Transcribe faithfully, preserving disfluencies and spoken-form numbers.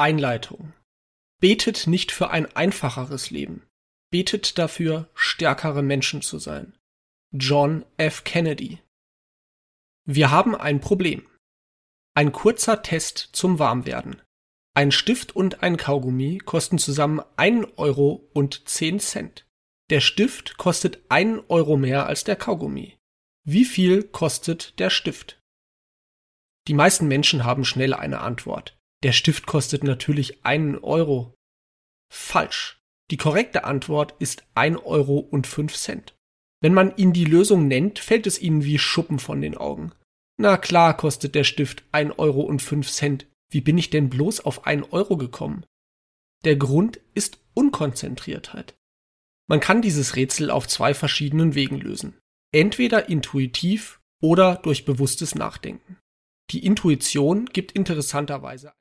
Einleitung. Betet nicht für ein einfacheres Leben. Betet dafür, stärkere Menschen zu sein. John F. Kennedy. Wir haben ein Problem. Ein kurzer Test zum Warmwerden. Ein Stift und ein Kaugummi kosten zusammen ein Euro und zehn Cent. Der Stift kostet einen Euro mehr als der Kaugummi. Wie viel kostet der Stift? Die meisten Menschen haben schnell eine Antwort. Der Stift kostet natürlich einen Euro. Falsch. Die korrekte Antwort ist ein Euro und fünf Cent. Wenn man ihnen die Lösung nennt, fällt es ihnen wie Schuppen von den Augen. Na klar kostet der Stift ein Euro und fünf Cent. Wie bin ich denn bloß auf einen Euro gekommen? Der Grund ist Unkonzentriertheit. Man kann dieses Rätsel auf zwei verschiedenen Wegen lösen. Entweder intuitiv oder durch bewusstes Nachdenken. Die Intuition gibt interessanterweise